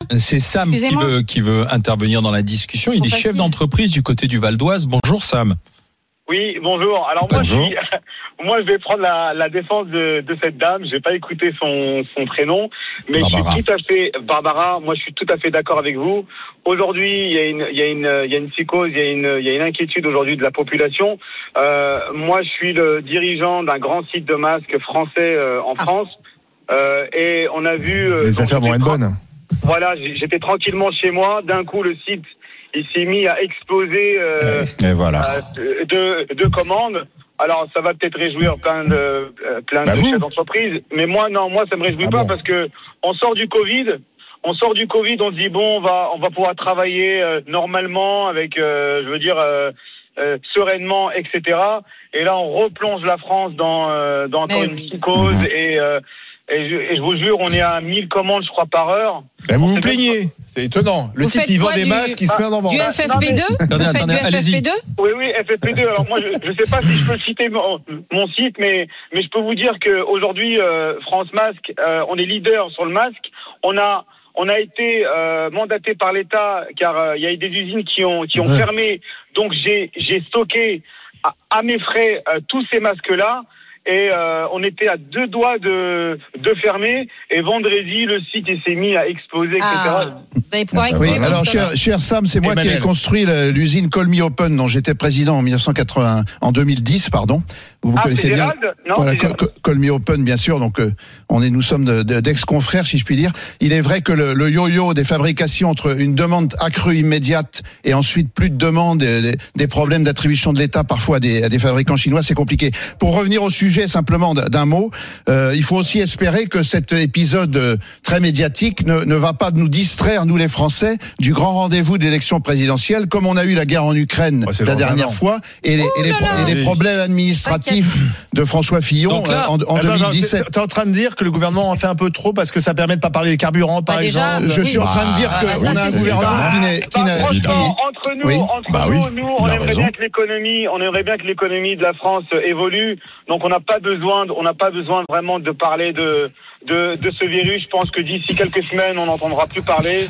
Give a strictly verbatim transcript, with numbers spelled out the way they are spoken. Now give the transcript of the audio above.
C'est Sam qui veut, qui veut intervenir dans la discussion. Il est chef d'entreprise du côté du Val d'Oise. Bonjour Sam. Oui, bonjour. Alors moi, bonjour. Je, suis, moi, je vais prendre la, la défense de, de cette dame. Je vais pas écouter son, son prénom, mais Barbara. Je suis tout à fait Barbara. Moi, je suis tout à fait d'accord avec vous. Aujourd'hui, il y a une, il y a une, il y a une psychose, il y a une, il y a une inquiétude aujourd'hui de la population. Euh, moi, je suis le dirigeant d'un grand site de masques français euh, en ah. France, euh, et on a vu. Euh, Les affaires vont être bonnes. Voilà, j'étais tranquillement chez moi. D'un coup, le site il s'est mis à exploser euh, et voilà. euh, de, de commandes. Alors, ça va peut-être réjouir plein de euh, plein bah de chefs d'entreprise, mais moi non, moi ça me réjouit ah pas bon. Parce que on sort du Covid, on sort du Covid, on se dit bon, on va on va pouvoir travailler euh, normalement avec, euh, je veux dire. Euh, Euh, sereinement, et cetera. Et là, on replonge la France dans, euh, dans encore mais... une psychose. Mmh. Et, euh, et, je, et je vous jure, on est à mille commandes, je crois, par heure. Ben vous vous plaignez. Même... C'est étonnant. Le vous type, il vend des du... masques, il ah, se met en vente. Du F F P deux non, mais... Vous faites attendez, du F F P deux Oui, oui, F F P deux. Alors moi, je ne sais pas si je peux citer mon, mon site, mais, mais je peux vous dire qu'aujourd'hui, euh, France Masque, euh, on est leader sur le masque. On a... On a été euh, mandaté par l'État car il euh, y a eu des usines qui ont qui ont ouais. fermé. Donc j'ai j'ai stocké à, à mes frais euh, tous ces masques-là. Et euh, on était à deux doigts de de fermer. Et vendredi, le site il s'est mis à exploser, et cetera. Ah, vous allez pouvoir écouter. Oui, alors cher, cher Sam, c'est moi Emmanuel. qui ai construit l'usine Call Me Open dont j'étais président en mille neuf cent quatre-vingts, en deux mille dix, pardon. Vous, vous ah, connaissez bien. Non, voilà, Call, Call Me Open, bien sûr. Donc euh, on est, nous sommes de, de, d'ex-confrères, si je puis dire. Il est vrai que le, le yo-yo des fabrications entre une demande accrue immédiate et ensuite plus de demande, des, des problèmes d'attribution de l'État parfois à des, à des fabricants chinois, c'est compliqué. Pour revenir au sujet simplement d'un mot, euh, il faut aussi espérer que cet épisode euh, très médiatique ne, ne va pas nous distraire, nous les Français, du grand rendez-vous d'élection présidentielle, comme on a eu la guerre en Ukraine oh, la dernière fois, et les, et les, et les problèmes administratifs de François Fillon là, euh, en, en deux mille dix-sept. Tu es en train de dire que le gouvernement en fait un peu trop parce que ça permet de pas parler des carburants, par bah exemple. Déjà, je oui. suis en train de dire bah, qu'on bah, a un gouvernement qui n'est qui n'a entre nous, oui. entre bah, nous, oui. nous, on aimerait raison. bien que l'économie, on aimerait bien que l'économie de la France évolue. Donc on n'a pas besoin, de, on n'a pas besoin vraiment de parler de de de ce virus. Je pense que d'ici quelques semaines, on n'entendra plus parler.